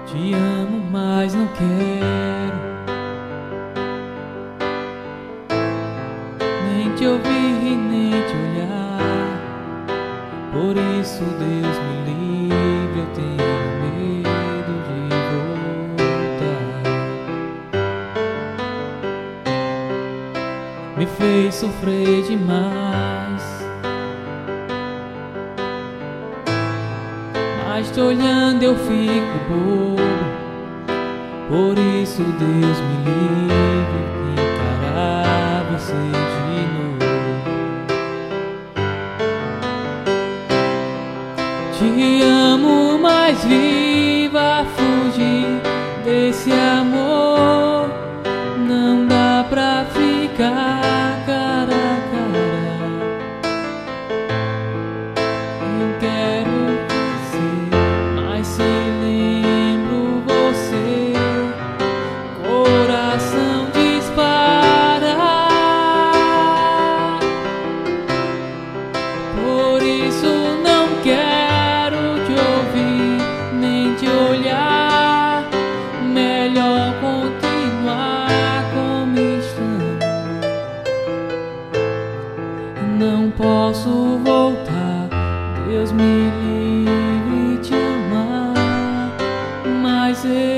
Te amo, mas não quero nem te ouvir, nem te olhar. Por isso, Deus me livre, eu tenho medo de voltar. Me fez sofrer demais, mas te olhando eu fico bobo. Por isso, Deus me livre de encarar você de novo. Te amo, mas viva fugir desse amor. Não dá pra ficar cara a cara. Eu quero você, mas se lembro você, coração dispara. Por isso não quero te ouvir, nem te olhar. Melhor continuar como estamos. Não posso voltar, Deus me livre de te amar, mas eu